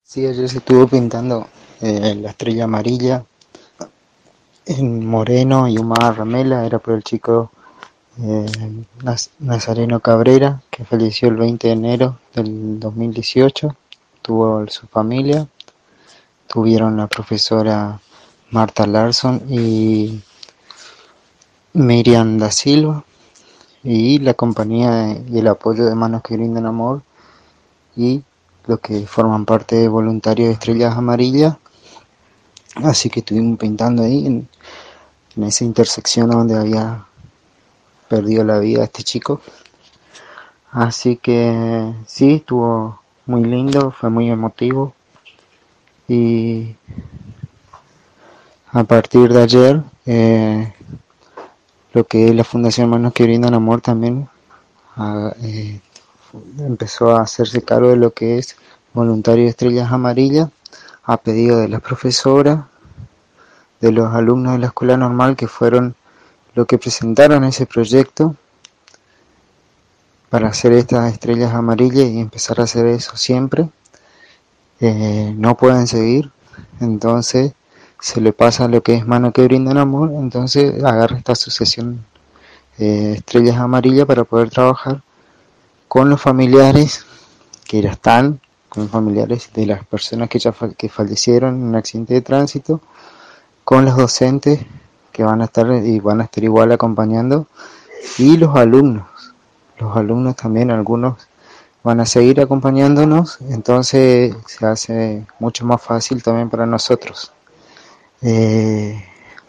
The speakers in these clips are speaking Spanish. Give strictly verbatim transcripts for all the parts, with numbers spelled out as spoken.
Sí, ayer se estuvo pintando eh, la estrella amarilla en Moreno y Humada Ramela, era por el chico eh, Naz- Nazareno Cabrera, que falleció el veinte de enero del dos mil dieciocho. Tuvo su familia, tuvieron la profesora Marta Larson y Miriam da Silva, y la compañía y el apoyo de Manos que Brindan Amor, y los que forman parte de Voluntarios de Estrellas Amarillas. Así que estuvimos pintando ahí en, en esa intersección donde había perdido la vida este chico. Así que sí, estuvo muy lindo, fue muy emotivo. Y a partir de ayer, eh, lo que es la Fundación Manos que Brindan Amor también ah, eh, empezó a hacerse cargo de lo que es Voluntario de Estrellas Amarillas, a pedido de las profesoras, de los alumnos de la escuela normal, que fueron los que presentaron ese proyecto para hacer estas estrellas amarillas y empezar a hacer eso siempre. Eh, no pueden seguir, entonces se le pasa lo que es Mano que Brindan Amor, entonces agarra esta asociación eh, Estrellas Amarillas para poder trabajar con los familiares que ya están, con los familiares de las personas que ya fa que fallecieron en un accidente de tránsito, con los docentes que van a estar y van a estar igual acompañando, y los alumnos. Los alumnos también, algunos van a seguir acompañándonos, entonces se hace mucho más fácil también para nosotros. Eh,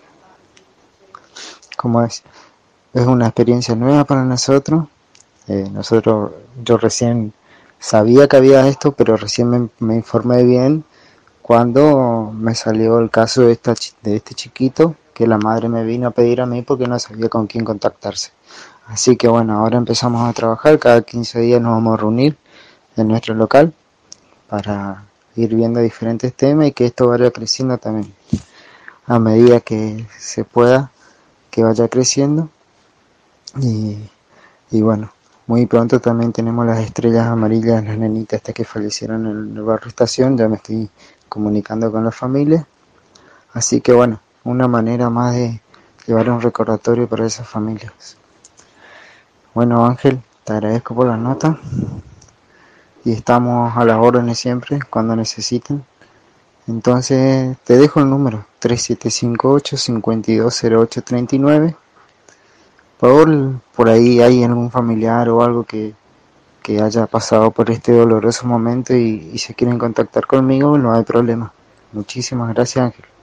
como es, es una experiencia nueva para nosotros. Eh, nosotros, yo recién sabía que había esto, pero recién me, me informé bien cuando me salió el caso de, esta, de este chiquito, que la madre me vino a pedir a mí porque no sabía con quién contactarse. Así que bueno, ahora empezamos a trabajar, cada quince días nos vamos a reunir en nuestro local para ir viendo diferentes temas y que esto vaya creciendo también a medida que se pueda, que vaya creciendo. Y, y bueno, muy pronto también tenemos las estrellas amarillas, las nenitas estas que fallecieron en el barrio Estación, ya me estoy comunicando con la familia. Así que bueno, una manera más de llevar un recordatorio para esas familias. Bueno, Ángel, te agradezco por la nota y estamos a las órdenes siempre cuando necesiten. Entonces te dejo el número tres siete cinco ocho, cinco dos cero ocho tres nueve. Por, por ahí hay algún familiar o algo que, que haya pasado por este doloroso momento y, y se quieren contactar conmigo, no hay problema. Muchísimas gracias, Ángel.